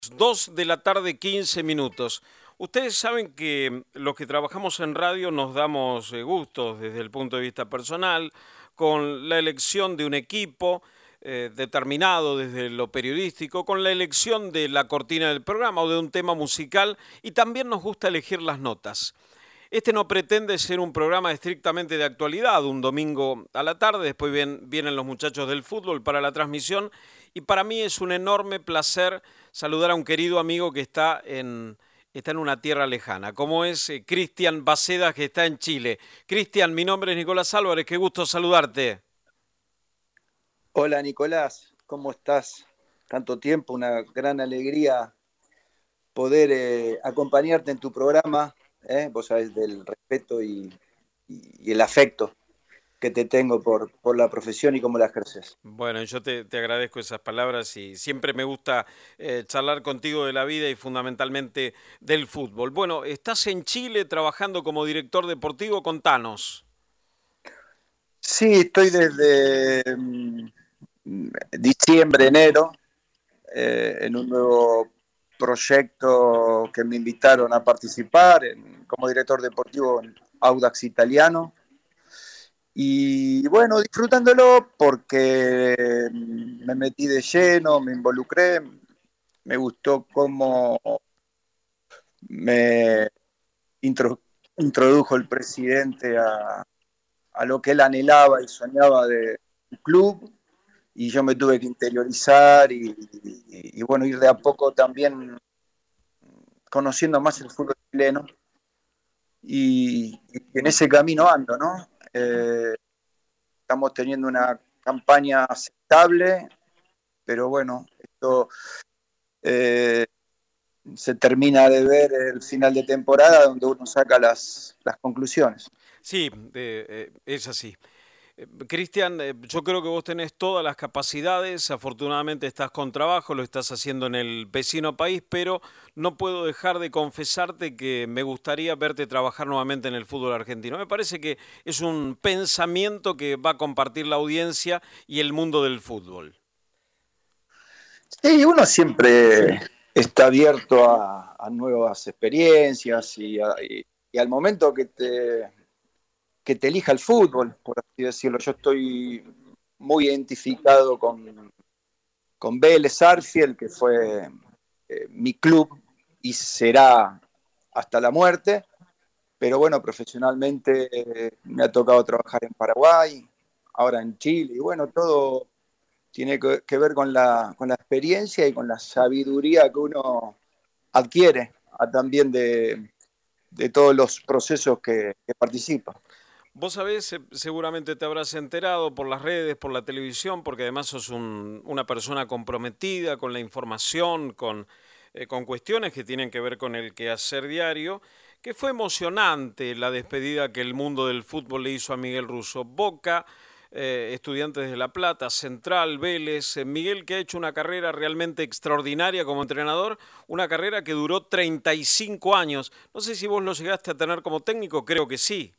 2 de la tarde, 15 minutos. Ustedes saben que los que trabajamos en radio nos damos gustos desde el punto de vista personal, con la elección de un equipo determinado desde lo periodístico, con la elección de la cortina del programa o de un tema musical, y también nos gusta elegir las notas. Este no pretende ser un programa estrictamente de actualidad, un domingo a la tarde, después vienen los muchachos del fútbol para la transmisión y para mí es un enorme placer saludar a un querido amigo que está en una tierra lejana, como es Cristian Baceda, que está en Chile. Cristian, mi nombre es Nicolás Álvarez, qué gusto saludarte. Hola Nicolás, ¿cómo estás? Tanto tiempo, una gran alegría poder acompañarte en tu programa. Vos sabés del respeto y el afecto que te tengo por la profesión y cómo la ejerces. Bueno, yo te agradezco esas palabras y siempre me gusta charlar contigo de la vida y fundamentalmente del fútbol. Bueno, estás en Chile trabajando como director deportivo, contanos. Sí, estoy desde diciembre, enero, en un nuevo proyecto que me invitaron a participar como director deportivo en Audax Italiano. Y bueno, disfrutándolo porque me metí de lleno, me involucré, me gustó cómo me intro- introdujo el presidente a lo que él anhelaba y soñaba de un club, y yo me tuve que interiorizar y bueno, ir de a poco también conociendo más el fútbol chileno y en ese camino ando, ¿no? Estamos teniendo una campaña aceptable, pero bueno, esto eh, se termina de ver el final de temporada donde uno saca las conclusiones. Sí, es así. Cristian, yo creo que vos tenés todas las capacidades, afortunadamente estás con trabajo, lo estás haciendo en el vecino país, pero no puedo dejar de confesarte que me gustaría verte trabajar nuevamente en el fútbol argentino. Me parece que es un pensamiento que va a compartir la audiencia y el mundo del fútbol. Sí, uno siempre está abierto a nuevas experiencias y al momento que te elija el fútbol, por así decirlo. Yo estoy muy identificado con Vélez Sarsfield, que fue mi club y será hasta la muerte, pero bueno, profesionalmente me ha tocado trabajar en Paraguay, ahora en Chile, y bueno, todo tiene que ver con la experiencia y con la sabiduría que uno adquiere también de todos los procesos que participa. Vos sabés, seguramente te habrás enterado por las redes, por la televisión, porque además sos una persona comprometida con la información, con cuestiones que tienen que ver con el quehacer diario, que fue emocionante la despedida que el mundo del fútbol le hizo a Miguel Russo. Boca, Estudiantes de La Plata, Central, Vélez, Miguel que ha hecho una carrera realmente extraordinaria como entrenador, una carrera que duró 35 años. No sé si vos lo llegaste a tener como técnico, creo que sí.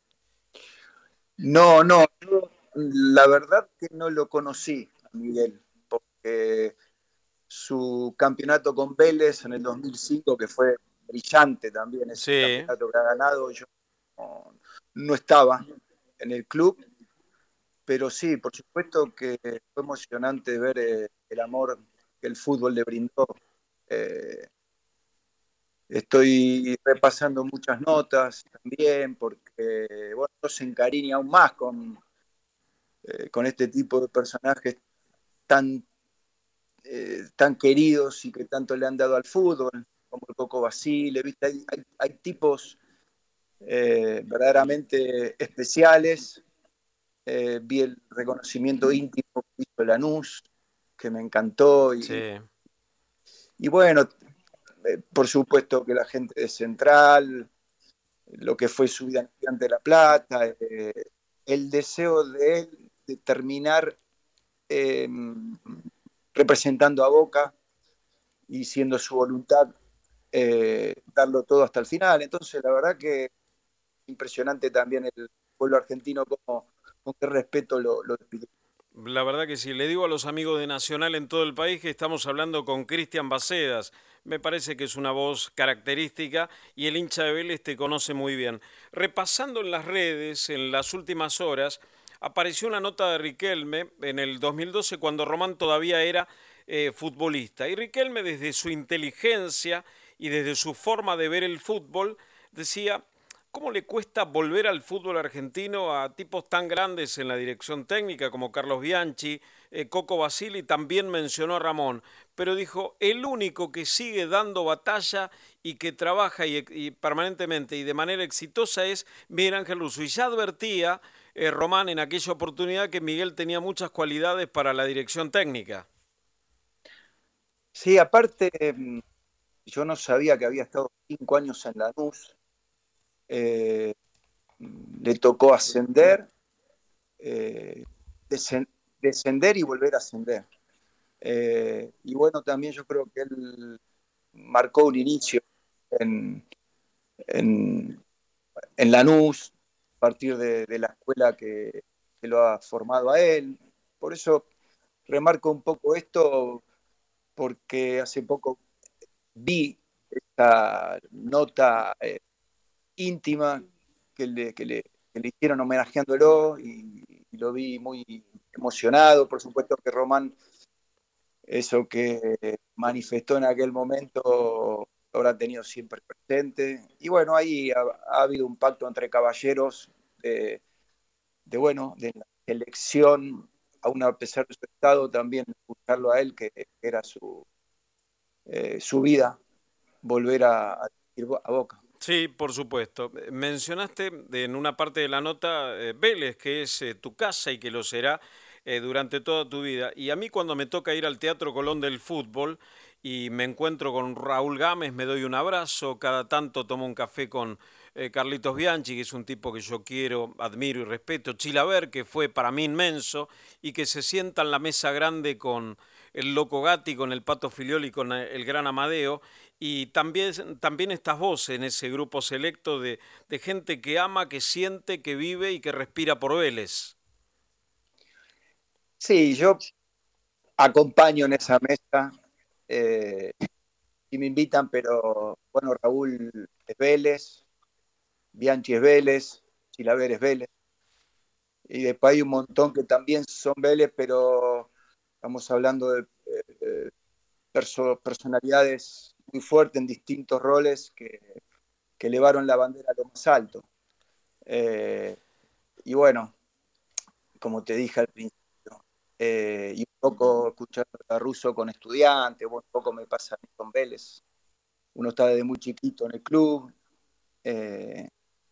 No, no, yo la verdad que no lo conocí a Miguel, porque su campeonato con Vélez en el 2005, que fue brillante también ese Sí. campeonato que ha ganado, yo no estaba en el club, pero sí, por supuesto que fue emocionante ver el amor que el fútbol le brindó. Eh, Estoy repasando muchas notas también, porque bueno, uno se encariña aún más con este tipo de personajes tan, tan queridos y que tanto le han dado al fútbol, como el Coco Basile, ¿viste? Hay tipos verdaderamente especiales. Vi el reconocimiento íntimo que hizo Lanús, que me encantó, Sí. y bueno, por supuesto que la gente de Central, lo que fue su vida en Estudiante de La Plata, el deseo de él de terminar eh, representando a Boca y siendo su voluntad darlo todo hasta el final. Entonces, la verdad que impresionante también el pueblo argentino con qué respeto lo despidió. La verdad que sí, le digo a los amigos de Nacional en todo el país que estamos hablando con Cristian Bacedas. Me parece que es una voz característica y el hincha de Vélez te conoce muy bien. Repasando en las redes, en las últimas horas, apareció una nota de Riquelme en el 2012 cuando Román todavía era futbolista. Y Riquelme desde su inteligencia y desde su forma de ver el fútbol decía, ¿cómo le cuesta volver al fútbol argentino a tipos tan grandes en la dirección técnica como Carlos Bianchi, Coco Basili? También mencionó a Ramón, pero dijo, el único que sigue dando batalla y que trabaja y permanentemente y de manera exitosa es Miguel Ángel Russo. Y ya advertía Román en aquella oportunidad que Miguel tenía muchas cualidades para la dirección técnica. Sí, aparte, yo no sabía que había estado 5 años en Lanús. Eh, Le tocó ascender, eh, descender y volver a ascender. Y bueno, también yo creo que él marcó un inicio en, en, en Lanús, a partir de la escuela que lo ha formado a él. Por eso remarco un poco esto, porque hace poco vi esta nota íntima que le hicieron homenajeándolo y lo vi muy emocionado. Por supuesto que Román, eso que manifestó en aquel momento, lo habrá tenido siempre presente. Y bueno, ahí ha habido un pacto entre caballeros bueno, de la elección, aún a pesar de su estado, también buscarlo a él, que era su vida, volver a ir a Boca. Sí, por supuesto. Mencionaste en una parte de la nota Vélez, que es tu casa y que lo será durante toda tu vida. Y a mí cuando me toca ir al Teatro Colón del Fútbol y me encuentro con Raúl Gámez, me doy un abrazo, cada tanto tomo un café con Carlitos Bianchi, que es un tipo que yo quiero, admiro y respeto, Chilaver, que fue para mí inmenso, y que se sienta en la mesa grande con el Loco Gatti, con el Pato Filiol y con el Gran Amadeo. Y también estás vos en ese grupo selecto de gente que ama, que siente, que vive y que respira por Vélez. Sí, yo acompaño en esa mesa eh, y me invitan, pero bueno, Raúl es Vélez, Bianchi es Vélez, Chilaver es Vélez, y después hay un montón que también son Vélez, pero estamos hablando de personalidades muy fuertes en distintos roles que elevaron la bandera a lo más alto. Eh, y bueno, como te dije al principio, y un poco escuchando a Russo con estudiantes, bueno, un poco me pasa a mí con Vélez. Uno está desde muy chiquito en el club, eh,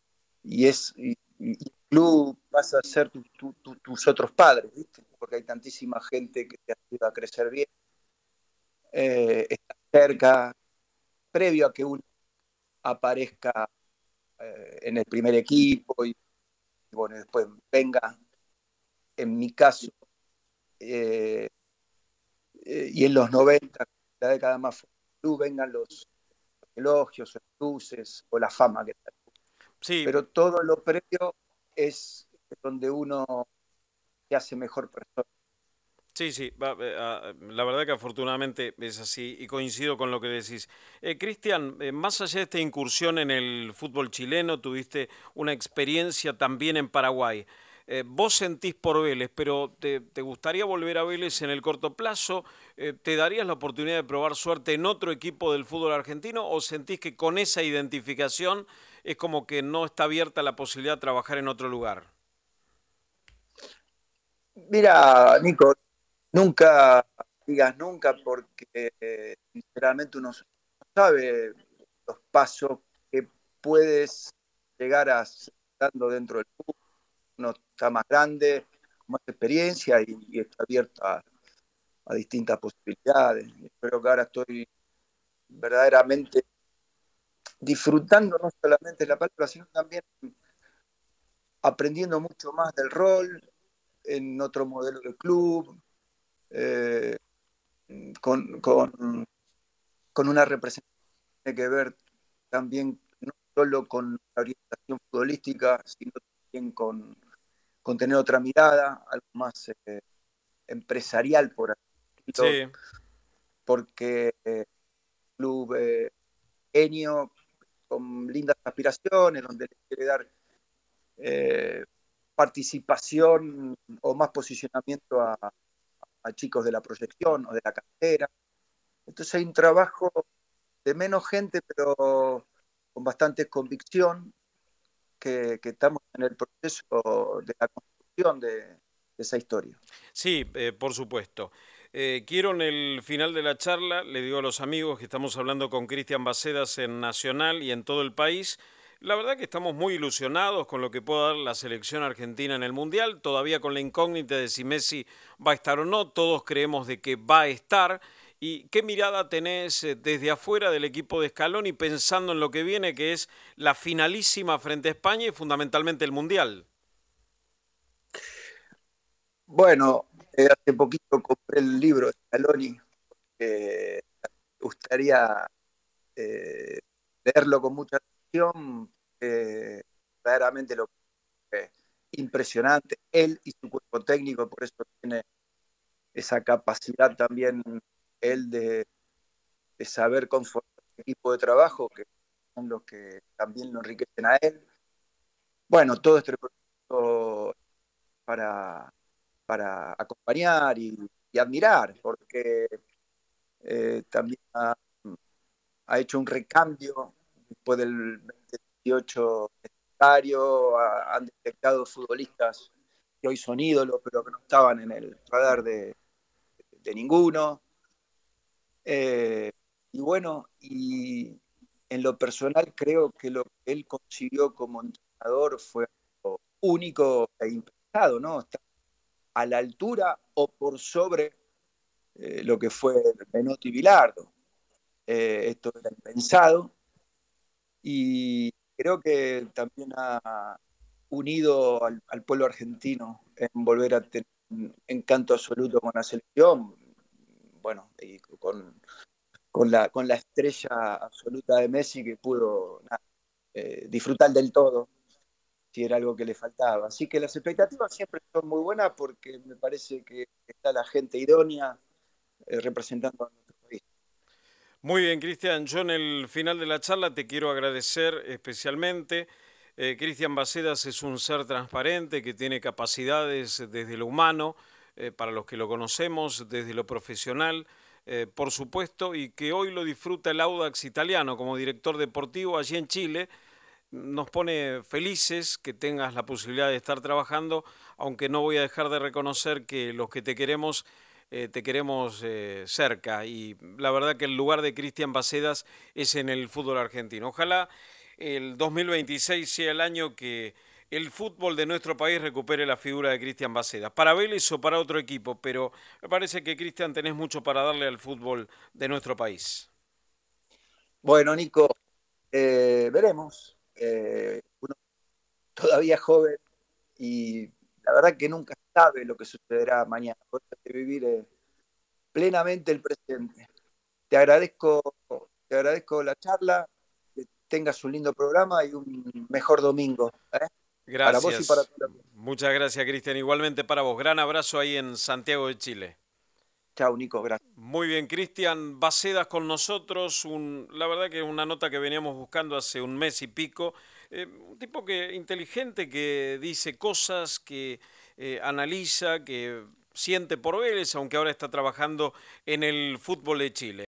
y el club pasa a ser tus otros padres, ¿viste? Porque hay tantísima gente que te ayuda a crecer bien, está cerca, previo a que uno aparezca en el primer equipo y bueno, después venga, en mi caso, eh, y en los 90, la década más fuerte del club, vengan los elogios, los luces o la fama que tal. Sí, Pero todo lo previo es donde uno se hace mejor persona. sí, sí, la verdad que afortunadamente es así y coincido con lo que decís. Cristian, más allá de esta incursión en el fútbol chileno, tuviste una experiencia también en Paraguay. Vos sentís por Vélez, pero te gustaría volver a Vélez en el corto plazo? ¿Te darías la oportunidad de probar suerte en otro equipo del fútbol argentino o sentís que con esa identificación es como que no está abierta la posibilidad de trabajar en otro lugar? Mira, Nico, nunca digas nunca porque sinceramente uno no sabe los pasos que puedes llegar a hacer estando dentro del fútbol. Uno está más grande, con más experiencia y está abierto a distintas posibilidades. Espero que ahora estoy verdaderamente disfrutando no solamente la palabra, sino también aprendiendo mucho más del rol en otro modelo de club, eh, con, con, con una representación que tiene que ver también no solo con la orientación futbolística, sino también con tener otra mirada, algo más. empresarial, por así decirlo, Sí, porque club pequeño, con lindas aspiraciones, donde le quiere dar eh, participación o más posicionamiento a chicos de la proyección o de la cantera. Entonces hay un trabajo de menos gente, pero con bastante convicción, que estamos en el proceso de la construcción de esa historia. sí, por supuesto. Quiero en el final de la charla, le digo a los amigos que estamos hablando con Cristian Bacedas en Nacional y en todo el país. La verdad que estamos muy ilusionados con lo que pueda dar la selección argentina en el Mundial, todavía con la incógnita de si Messi va a estar o no, todos creemos de que va a estar. ¿Y qué mirada tenés desde afuera del equipo de Scaloni pensando en lo que viene, que es la finalísima frente a España y fundamentalmente el Mundial? Bueno, hace poquito compré el libro de Scaloni, que me gustaría eh, leerlo con mucha atención, verdaderamente lo que es impresionante, él y su cuerpo técnico, por eso tiene esa capacidad también él de saber conformar el equipo de trabajo, que son los que también lo enriquecen a él. Bueno, todo este proyecto para, para acompañar y admirar, porque también ha hecho un recambio después del 2018 necesario, han detectado futbolistas que hoy son ídolos, pero que no estaban en el radar de ninguno. Eh, y bueno, y en lo personal creo que lo que él consiguió como entrenador fue algo único e impensado, ¿no? Está a la altura o por sobre lo que fue Menotti y Bilardo. Esto era impensado y creo que también ha unido al pueblo argentino en volver a tener un encanto absoluto con la selección, bueno, y con la estrella absoluta de Messi que pudo nada, disfrutar del todo, si era algo que le faltaba. Así que las expectativas siempre son muy buenas porque me parece que está la gente idónea representando a nuestro país. Muy bien, Cristian. Yo en el final de la charla te quiero agradecer especialmente. Cristian Bacedas es un ser transparente que tiene capacidades desde lo humano, para los que lo conocemos, desde lo profesional, por supuesto, y que hoy lo disfruta el Audax italiano como director deportivo allí en Chile. Nos pone felices que tengas la posibilidad de estar trabajando, aunque no voy a dejar de reconocer que los que te queremos cerca. Y la verdad que el lugar de Cristian Bacedas es en el fútbol argentino. Ojalá el 2026 sea el año que el fútbol de nuestro país recupere la figura de Cristian Bacedas, para Vélez o para otro equipo, pero me parece que Cristian tenés mucho para darle al fútbol de nuestro país. Bueno, Nico, veremos. Uno todavía es joven y la verdad que nunca sabe lo que sucederá mañana. Por eso hay que vivir plenamente el presente. Te agradezco, te agradezco la charla, que tengas un lindo programa y un mejor domingo, ¿eh? Para vos y para Gracias. todos. Muchas gracias, Cristian. Igualmente para vos. Gran abrazo ahí en Santiago de Chile. Chao, Nico, gracias. Muy bien, Cristian Bacedas con nosotros. La verdad que es una nota que veníamos buscando hace un mes y pico. Un tipo que inteligente, que dice cosas, que analiza, que siente por Vélez, aunque ahora está trabajando en el fútbol de Chile.